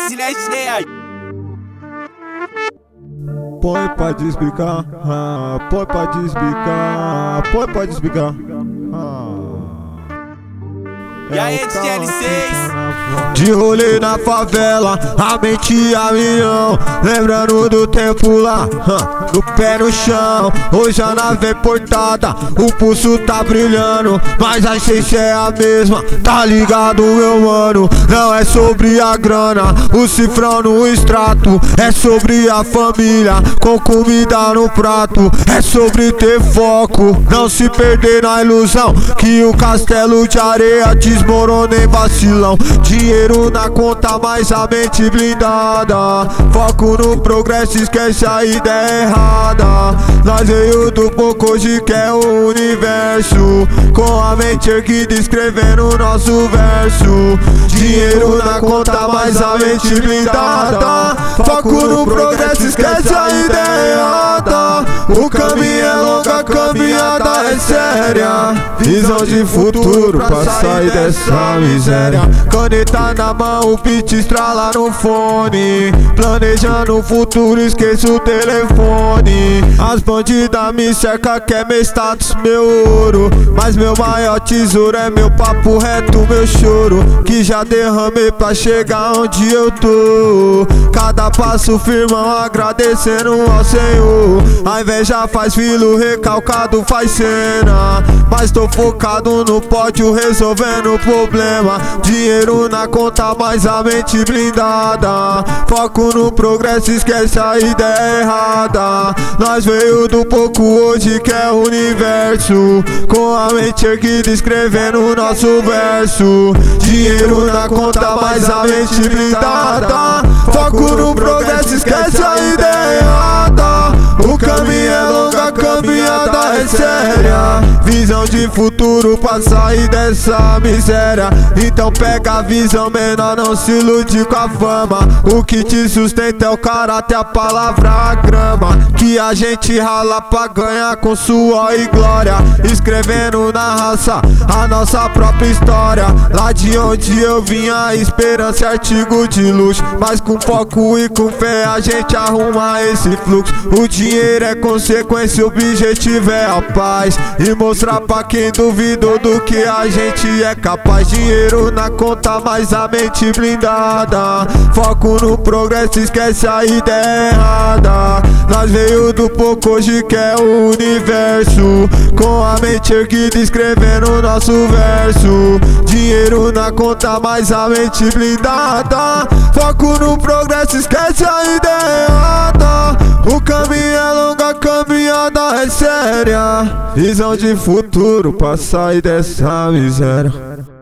Silenciei. Põe pra desbicar, põe pra desbicar, põe pra desbicar. E aí, DL6? De rolê na favela, a mente a milhão, lembrando do tempo lá, do pé no chão. Hoje a nave é portada, o pulso tá brilhando, mas a essência é a mesma, tá ligado meu mano? Não é sobre a grana, o cifrão no extrato, é sobre a família, com comida no prato. É sobre ter foco, não se perder na ilusão, que o castelo de areia desmorona em vacilão. Dinheiro na conta, mas a mente blindada, foco no progresso, esquece a ideia errada. Nós veio do pouco, hoje quer o universo, com a mente erguida escrevendo o nosso verso. Dinheiro na conta, mas a mente blindada, foco no progresso, esquece a ideia errada. O caminho é longo, a caminhada é séria, visão de futuro pra sair dessa miséria. Caneta na mão, o beat estrala no fone, planejando o futuro, esqueço o telefone. As bandidas me cercam, quer meu status, meu ouro, mas meu maior tesouro é meu papo reto, meu choro, que já derramei pra chegar onde eu tô. Cada passo firmão, agradecendo ao Senhor. A inveja faz filho, recalcado faz cena, mas tô focado no pódio, resolvendo o problema. Dinheiro na conta, mas a mente blindada, foco no progresso, esquece a ideia errada. Nós veio do pouco, hoje quer o universo, com a mente erguida escrevendo o nosso verso. Dinheiro na conta, mas a mente blindada, foco no progresso, esquece a ideia errada. O caminho é longo, a caminhada é séria, visão de futuro pra sair dessa miséria. Então pega a visão menor, não se ilude com a fama. O que te sustenta é o caráter, a palavra, a grama, que a gente rala pra ganhar com suor e glória, escrevendo na raça a nossa própria história. Lá de onde eu vim, a esperança é artigo de luxo, mas com foco e com fé a gente arruma esse fluxo. O dinheiro é consequência, o objetivo é a paz, e mostrar pra quem duvidou do que a gente é capaz. Dinheiro na conta, mas a mente blindada, foco no progresso, esquece a ideia errada. Nós veio do pouco, hoje quer o universo, com a mente erguida escrevendo o nosso verso. Dinheiro na conta, mas a mente blindada, foco no progresso, esquece a ideia errada. O caminho é longo, a caminhada é séria, visão de futuro pra sair dessa miséria.